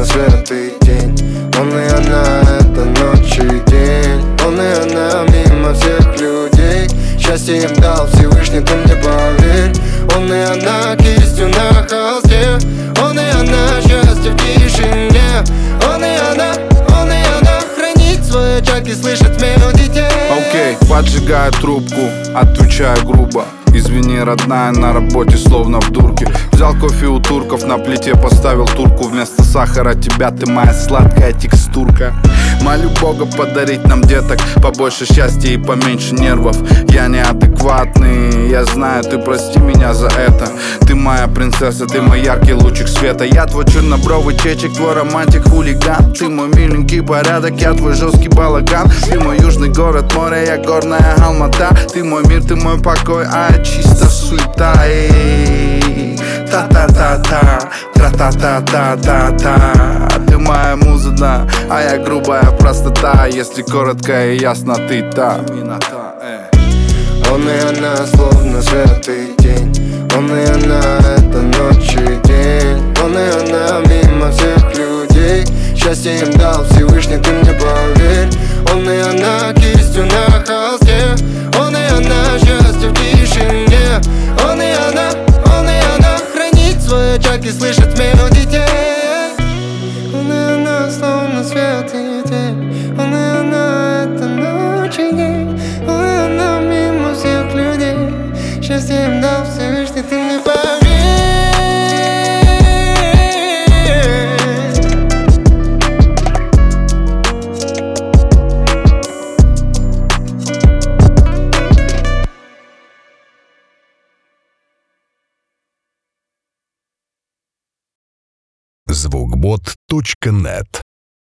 словно свет и тень. Он и она, это ночь и день. Он и она мимо всех людей. Счастье им дал Всевышний, ты мне поверь. Он и она кистью на холсте. Он и она счастье в тишине. Он и она хранит свой очаг и слышит смех детей. Окей, поджигаю трубку, отвечаю грубо. Извини, родная, на работе словно в дурке. Взял кофе у турков, на плите поставил турку. Вместо сахара тебя, ты моя сладкая текстурка. Молю Бога подарить нам деток, побольше счастья и поменьше нервов. Я неадекватный, я знаю, ты прости меня за это. Ты моя принцесса, ты мой яркий лучик света. Я твой чернобровый чечек, твой романтик, хулиган. Ты мой миленький порядок, я твой жесткий балаган. Ты мой южный город, море, я горная Алмата. Ты мой мир, ты мой покой, а я чисто суета. Та-та-та-та, тра-та-та-та-та-та. Ты моя муза, да, а я грубая простота. Если коротко и ясно, ты та. Он и она, словно свет и тень. Он и она, это ночь и день. Он и она мимо всех людей. Счастье им дал Всевышний, ты мне поверь. Он и она кистью на холсте. Он и она счастье в тишине. Он и она хранит свой очаг и слышит смех детей. Он и она, словно свет и тень. Он и она, это ночь и день. Он и она мимо всех людей. Счастье им дал Всевышний, ты мне поверь. Звукбот.нет